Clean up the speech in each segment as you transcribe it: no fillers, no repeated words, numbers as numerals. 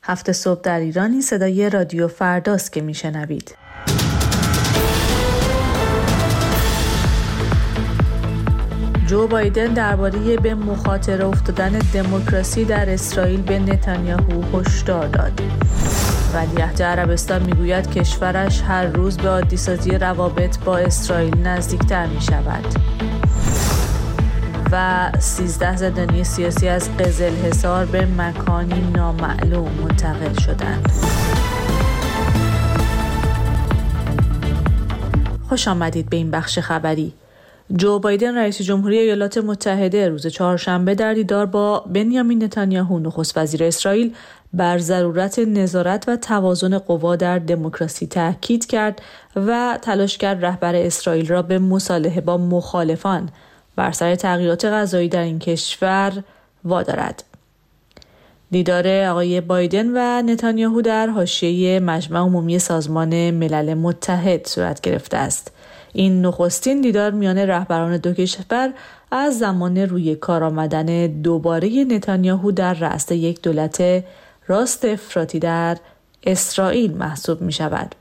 7 صبح در ایرانی صدای رادیو فرداست که میشنوید. جو بایدن درباره به مخاطره افتادن دموکراسی در اسرائیل به نتانیاهو هشدار داد. ولیعهد عربستان میگوید کشورش هر روز به عادی‌سازی روابط با اسرائیل نزدیکتر می شود. و 13 زندانی سیاسی از قزلحصار به مکانی نامعلوم منتقل شدند. خوش آمدید به این بخش خبری. جو بایدن رئیس جمهوری ایالات متحده روز چهارشنبه در دیدار با بنیامین نتانیاهو نخست وزیر اسرائیل بر ضرورت نظارت و توازن قوا در دموکراسی تاکید کرد و تلاش کرد رهبر اسرائیل را به مصالحه با مخالفان بر سر تغییرات قضایی در این کشور وادارد. دیدار آقای بایدن و نتانیاهو در حاشیه مجمع عمومی سازمان ملل متحد صورت گرفته است. این نخستین دیدار میان رهبران دو کشور از زمان روی کار آمدن دوباره نتانیاهو در رأس یک دولت راست افراطی در اسرائیل محسوب می شود.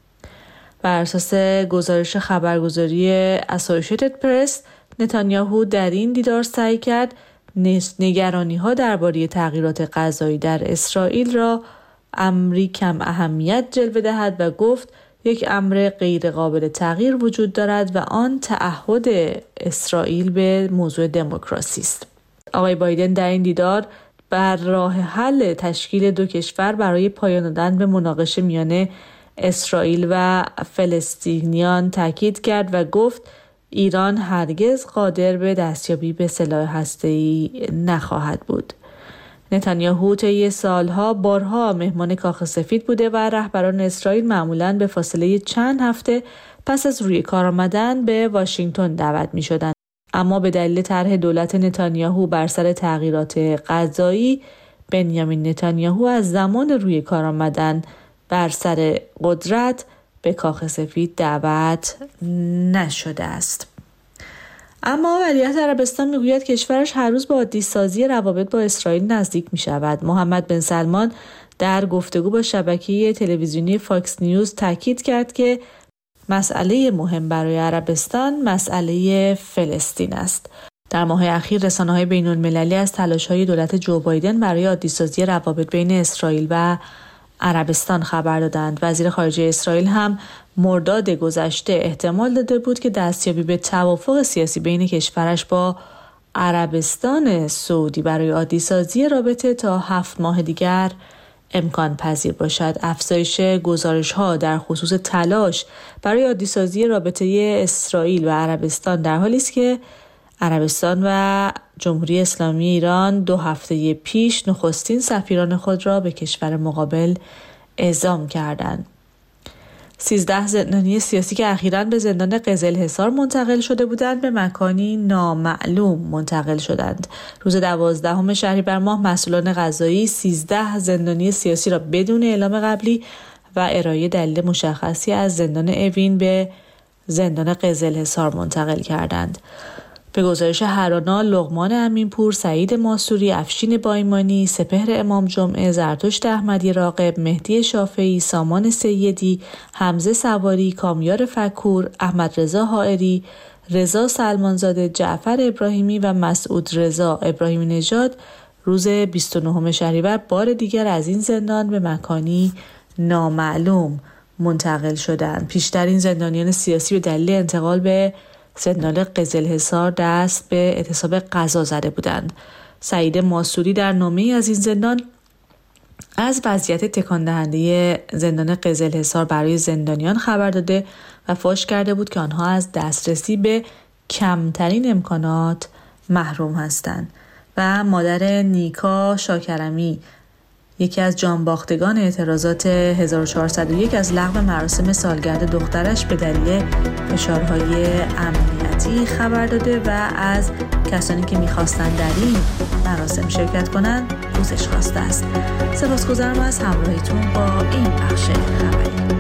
بر اساس گزارش خبرگزاری اسوسییتد پرس، نتانیاهو در این دیدار سعی کرد نگرانی‌ها درباره تغییرات قضایی در اسرائیل را امری کم اهمیت جلوه دهد و گفت یک امر غیر قابل تغییر وجود دارد و آن تعهد اسرائیل به موضوع دموکراسی است. آقای بایدن در این دیدار بر راه حل تشکیل دو کشور برای پایان دادن به مناقشه میان اسرائیل و فلسطینیان تاکید کرد و گفت ایران هرگز قادر به دستیابی به سلاح هسته‌ای نخواهد بود. نتانیاهو طی سالها بارها مهمان کاخ سفید بوده و رهبران اسرائیل معمولاً به فاصله چند هفته پس از روی کار آمدن به واشنگتن دعوت می‌شدند. اما به دلیل طرح دولت نتانیاهو بر سر تغییرات قضایی، بنیامین نتانیاهو از زمان روی کار آمدن بر سر قدرت به کاخ سفید دعوت نشده است. اما ولیعهد عربستان میگوید کشورش هر روز با عادی‌سازی روابط با اسرائیل نزدیک می شود. محمد بن سلمان در گفتگو با شبکه تلویزیونی فاکس نیوز تاکید کرد که مسئله مهم برای عربستان مسئله فلسطین است. در ماه اخیر رسانه‌های بین‌المللی از تلاش‌های دولت جو بایدن برای عادی‌سازی روابط بین اسرائیل و عربستان خبر دادند. وزیر خارجه اسرائیل هم مرداد گذشته احتمال داده بود که دستیابی به توافق سیاسی بین کشورش با عربستان سعودی برای عادی‌سازی رابطه تا 7 ماه دیگر امکان پذیر باشد. افزایش گزارش‌ها در خصوص تلاش برای عادی‌سازی رابطه اسرائیل و عربستان در حالی است که عربستان و جمهوری اسلامی ایران 2 هفته پیش نخستین سفیران خود را به کشور مقابل اعزام کردند. 13 زندانی سیاسی که اخیراً به زندان قزلحصار منتقل شده بودند به مکانی نامعلوم منتقل شدند. روز 12 شهریور ماه مسئولان قضایی 13 زندانی سیاسی را بدون اعلام قبلی و ارائه دلیل مشخصی از زندان اوین به زندان قزلحصار منتقل کردند. به گزارش هرانا، لقمان امینپور، سعید ماسوری، افشین بایمانی، سپهر امام جمعه، زرتشت احمدی راغب، مهدی شافعی، سامان سیدی، حمزه سواری، کامیار فکور، احمد رضا حائری، رضا سلمانزاده، جعفر ابراهیمی و مسعود رضا ابراهیمی نژاد روز 29 شهریور بار دیگر از این زندان به مکانی نامعلوم منتقل شدند. پیشتر این زندانیان سیاسی به دلیل انتقال به زندان قزلحصار دست به اعتصاب قضا زده بودند. سعید ماسوری در نامه‌ای از این زندان از وضعیت تکان دهنده زندان قزلحصار برای زندانیان خبر داده و فاش کرده بود که آنها از دسترسی به کمترین امکانات محروم هستند. و مادر نیکا شاکرمی، یکی از جانباختگان اعتراضات 1401 از لغو مراسم سالگرد دخترش به دلیل فشارهای امنیتی خبر داده و از کسانی که می‌خواستند در این مراسم شرکت کنند پوزش خواسته است. سپاسگزارم از همراهیتون با این بخش خبری.